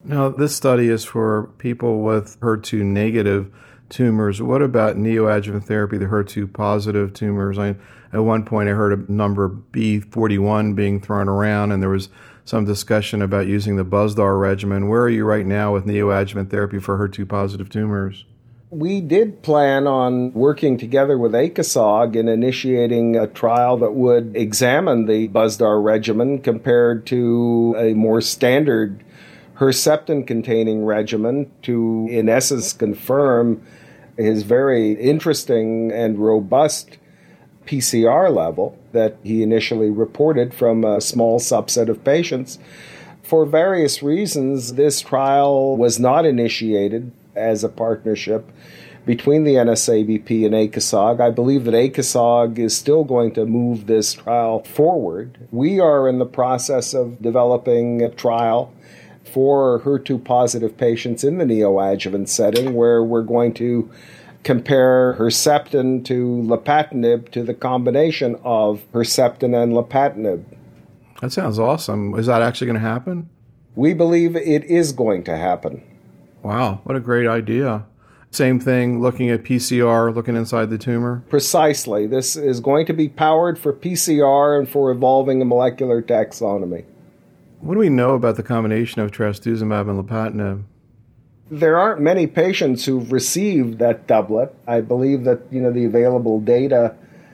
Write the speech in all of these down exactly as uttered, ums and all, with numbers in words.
Now, this study is for people with H E R two negative tumors. What about neoadjuvant therapy, the H E R two positive tumors? I, at one point, I heard a number B forty-one being thrown around, and there was some discussion about using the Buzzdar regimen. Where are you right now with neoadjuvant therapy for H E R two positive tumors? We did plan on working together with A C O S O G in initiating a trial that would examine the Buzzdar regimen compared to a more standard Herceptin-containing regimen to, in essence, confirm his very interesting and robust P C R level that he initially reported from a small subset of patients. For various reasons, this trial was not initiated as a partnership between the N S A B P and A C O S O G. I believe that A C O S O G is still going to move this trial forward. We are in the process of developing a trial for H E R two positive patients in the neoadjuvant setting where we're going to compare Herceptin to Lapatinib to the combination of Herceptin and Lapatinib. That sounds awesome. Is that actually going to happen? We believe it is going to happen. Wow, what a great idea. Same thing, looking at P C R, looking inside the tumor? Precisely. This is going to be powered for P C R and for evolving a molecular taxonomy. What do we know about the combination of trastuzumab and Lapatinib? There aren't many patients who've received that doublet. I believe that, you know, the available data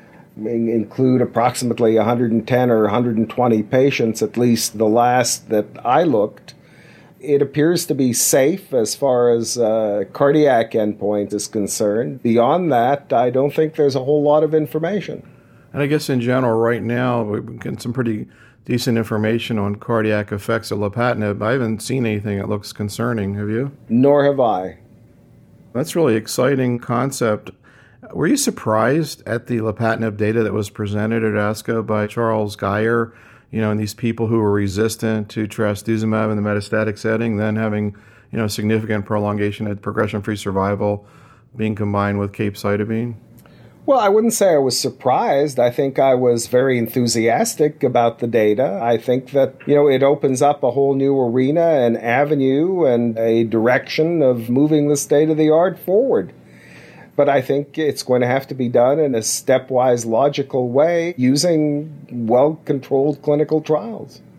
include approximately one hundred ten or one hundred twenty patients, at least the last that I looked. It appears to be safe as far as uh, cardiac endpoint is concerned. Beyond that, I don't think there's a whole lot of information. And I guess in general, right now, we've got some pretty decent information on cardiac effects of Lapatinib. I haven't seen anything that looks concerning. Have you? Nor have I. That's really exciting concept. Were you surprised at the Lapatinib data that was presented at ASCO by Charles Geyer? You know, and these people who were resistant to trastuzumab in the metastatic setting, then having, you know, significant prolongation of progression-free survival being combined with capecitabine? Well, I wouldn't say I was surprised. I think I was very enthusiastic about the data. I think that, you know, it opens up a whole new arena and avenue and a direction of moving the state-of-the-art forward. But I think it's going to have to be done in a stepwise, logical way using well-controlled clinical trials.